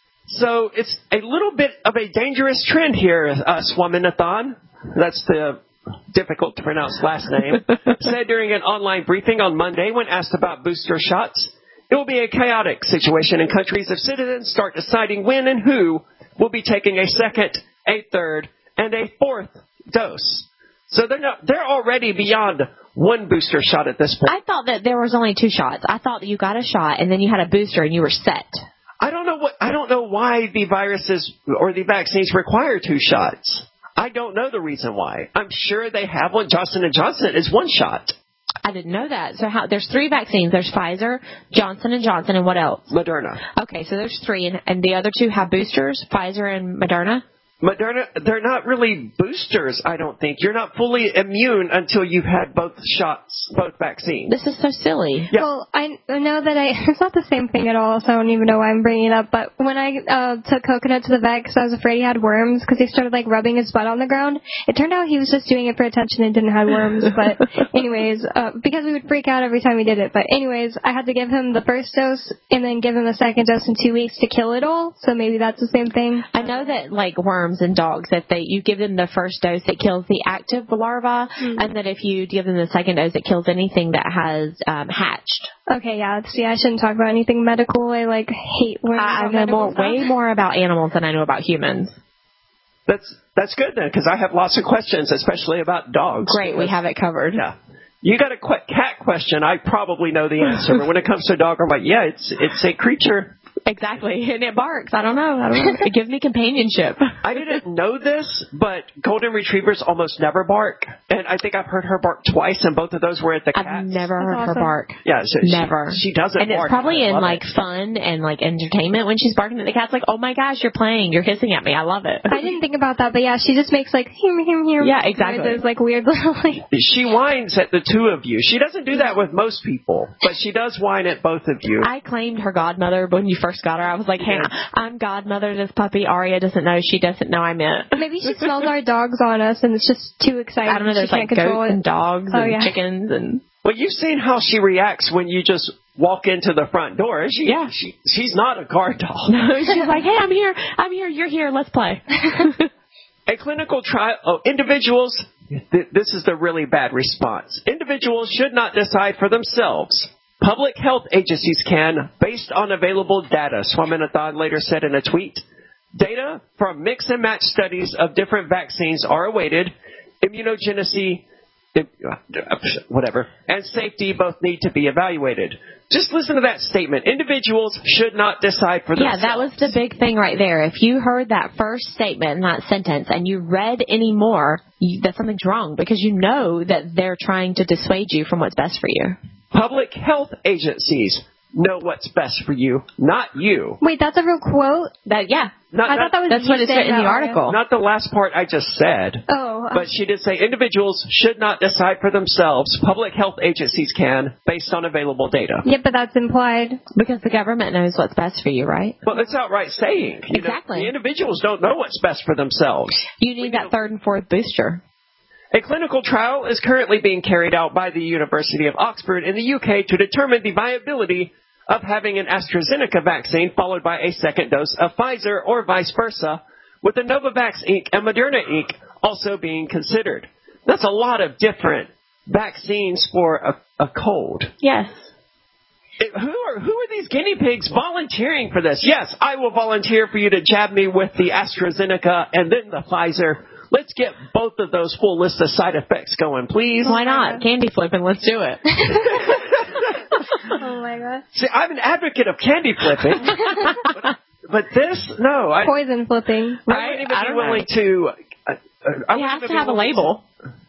So it's a little bit of a dangerous trend here, Swaminathan. That's the difficult to pronounce last name, said during an online briefing on Monday when asked about booster shots. It will be a chaotic situation in countries if citizens start deciding when and who will be taking a second, a third, and a fourth dose. So they're already beyond one booster shot at this point. I thought that there was only 2 shots. I thought that you got a shot and then you had a booster and you were set. I don't know why the viruses or the vaccines require 2 shots. I don't know the reason why. I'm sure they have one. Johnson & Johnson is 1 shot. I didn't know that. So there's 3 vaccines. There's Pfizer, Johnson & Johnson, and what else? Moderna. Okay, so there's 3, and the other 2 have boosters, Pfizer and Moderna? Moderna, they're not really boosters, I don't think. You're not fully immune until you've had both shots, both vaccines. This is so silly. Yeah. Well, I know that it's not the same thing at all, so I don't even know why I'm bringing it up. But when I took Coconut to the vet because I was afraid he had worms because he started like rubbing his butt on the ground, it turned out he was just doing it for attention and didn't have worms. But anyways, because we would freak out every time we did it. But anyways, I had to give him the first dose and then give him the second dose in 2 weeks to kill it all. So maybe that's the same thing. I know that like worms and dogs, if you give them the first dose, it kills the active larva, and that if you give them the second dose, it kills anything that has hatched. Okay, yeah. See, I shouldn't talk about anything medical. I hate worms. I know way more about animals than I know about humans. That's good then, because I have lots of questions, especially about dogs. Great, we have it covered. Yeah. You got a cat question, I probably know the answer. But when it comes to a dog, I'm like, yeah, it's a creature. Exactly, and it barks. I don't know. It gives me companionship. I didn't know this, but golden retrievers almost never bark, and I think I've heard her bark twice, and both of those were at the cats. I've never heard her bark. Yeah, so never. She doesn't bark. And it's probably in like fun and like entertainment when she's barking at the cats. Like, oh my gosh, you're playing, you're hissing at me. I love it. I didn't think about that, but yeah, she just makes like hear. Yeah, exactly. Those like weird little. She whines at the 2 of you. She doesn't do that with most people, but she does whine at both of you. I claimed her godmother when you first got her. I was like, hey, I'm godmother to this puppy. Aria doesn't know. She doesn't know I'm it. Maybe she smells our dogs on us and it's just too exciting. I don't know. There's like goats and dogs and chickens and. Well, you've seen how she reacts when you just walk into the front door. She's not a guard dog. She's like, hey, I'm here. You're here. Let's play. A clinical trial. Individuals. This is the really bad response. Individuals should not decide for themselves. Public health agencies can, based on available data, Swaminathan later said in a tweet. Data from mix and match studies of different vaccines are awaited. Immunogenicity whatever, and safety both need to be evaluated. Just listen to that statement. Individuals should not decide for themselves. Yeah, that was the big thing right there. If you heard that first statement in that sentence and you read any more, that something's wrong because you know that they're trying to dissuade you from what's best for you. Public health agencies know what's best for you, not you. Wait, that's a real quote? I thought that was that's what it said in the article. Not the last part I just said. Oh. But she did say individuals should not decide for themselves. Public health agencies can, based on available data. Yeah, but that's implied. Because the government knows what's best for you, right? Well, it's outright saying. Exactly. The individuals don't know what's best for themselves. You need that third and fourth booster. A clinical trial is currently being carried out by the University of Oxford in the UK to determine the viability of having an AstraZeneca vaccine followed by a second dose of Pfizer or vice versa, with the Novavax Inc. and Moderna Inc. also being considered. That's a lot of different vaccines for a cold. Yes. Who are these guinea pigs volunteering for this? Yes, I will volunteer for you to jab me with the AstraZeneca and then the Pfizer. Let's get both of those full list of side effects going, please. Why not? Candy flipping, let's do it. Oh my god. See, I'm an advocate of candy flipping, but this, no. Poison flipping. I wouldn't even be willing to. It has to have a label.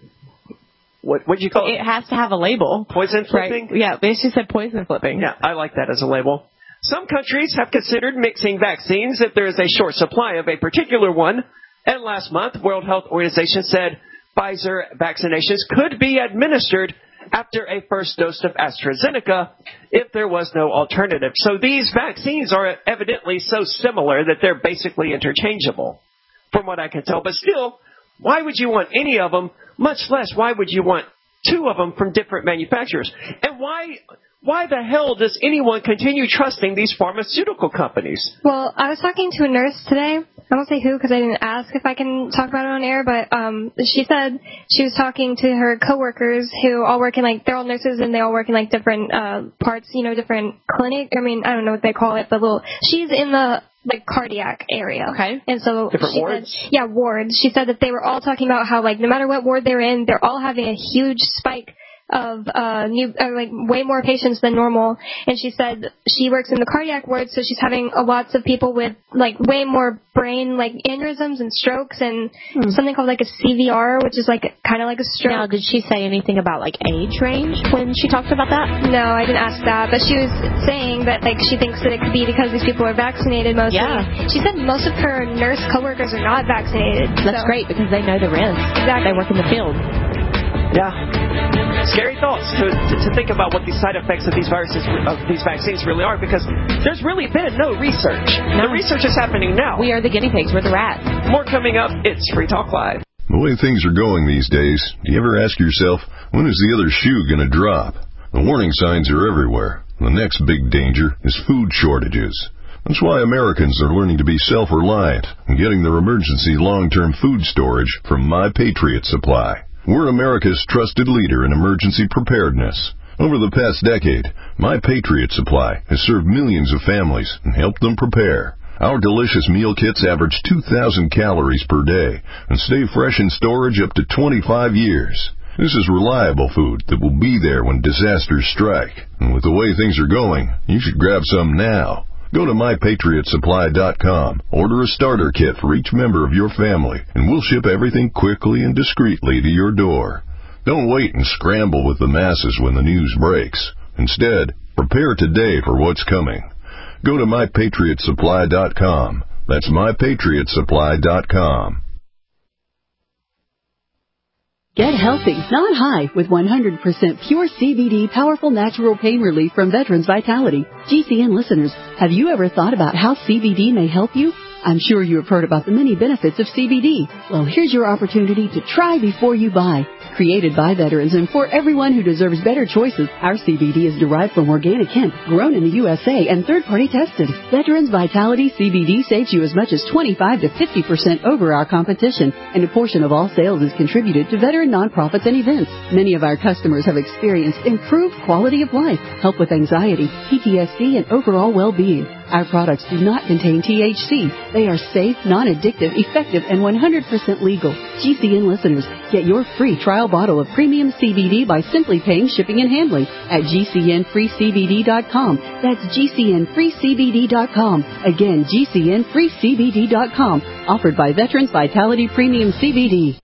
What'd you call it? It has to have a label. Poison flipping? Right. Yeah, they just said poison flipping. Yeah, I like that as a label. Some countries have considered mixing vaccines if there is a short supply of a particular one. And last month, World Health Organization said Pfizer vaccinations could be administered after a first dose of AstraZeneca if there was no alternative. So these vaccines are evidently so similar that they're basically interchangeable, from what I can tell. But still, why would you want any of them, much less why would you want two of them from different manufacturers? And why the hell does anyone continue trusting these pharmaceutical companies? Well, I was talking to a nurse today. I won't say who because I didn't ask if I can talk about it on air, but she said she was talking to her coworkers who all work in, like, they're all nurses and they all work in, like, different parts, different clinic. I mean, I don't know what they call it, but she's in the, like, cardiac area. Okay. And so different she wards? said, yeah, wards. She said that they were all talking about how, like, no matter what ward they're in, they're all having a huge spike of way more patients than normal. And she said she works in the cardiac ward, so she's having lots of people with, like, way more brain, like, aneurysms and strokes and something called, like, a CVR, which is, like, kind of like a stroke. Now, did she say anything about, like, age range when she talked about that? No, I didn't ask that, but she was saying that, like, she thinks that it could be because these people are vaccinated mostly. Yeah. She said most of her nurse coworkers are not vaccinated. That's great because they know the risk. Exactly. They work in the field. Yeah. Scary thoughts to think about what the side effects of these vaccines really are, because there's really been no research. No. The research is happening now. We are the guinea pigs. We're the rats. More coming up. It's Free Talk Live. The way things are going these days, do you ever ask yourself, when is the other shoe going to drop? The warning signs are everywhere. The next big danger is food shortages. That's why Americans are learning to be self-reliant and getting their emergency long-term food storage from My Patriot Supply. We're America's trusted leader in emergency preparedness. Over the past decade, My Patriot Supply has served millions of families and helped them prepare. Our delicious meal kits average 2,000 calories per day and stay fresh in storage up to 25 years. This is reliable food that will be there when disasters strike. And with the way things are going, you should grab some now. Go to MyPatriotSupply.com, order a starter kit for each member of your family, and we'll ship everything quickly and discreetly to your door. Don't wait and scramble with the masses when the news breaks. Instead, prepare today for what's coming. Go to MyPatriotSupply.com. That's MyPatriotSupply.com. Get healthy, not high, with 100% pure CBD powerful natural pain relief from Veterans Vitality. GCN listeners, have you ever thought about how CBD may help you? I'm sure you have heard about the many benefits of CBD. Well, here's your opportunity to try before you buy. Created by veterans and for everyone who deserves better choices, our CBD is derived from organic hemp, grown in the USA, and third-party tested. Veterans Vitality CBD saves you as much as 25 to 50% over our competition, and a portion of all sales is contributed to veteran nonprofits and events. Many of our customers have experienced improved quality of life, help with anxiety, PTSD, and overall well-being. Our products do not contain THC. They are safe, non-addictive, effective, and 100% legal. GCN listeners, get your free trial bottle of premium CBD by simply paying shipping and handling at GCNFreeCBD.com. That's GCNFreeCBD.com. Again, GCNFreeCBD.com. Offered by Veterans Vitality Premium CBD.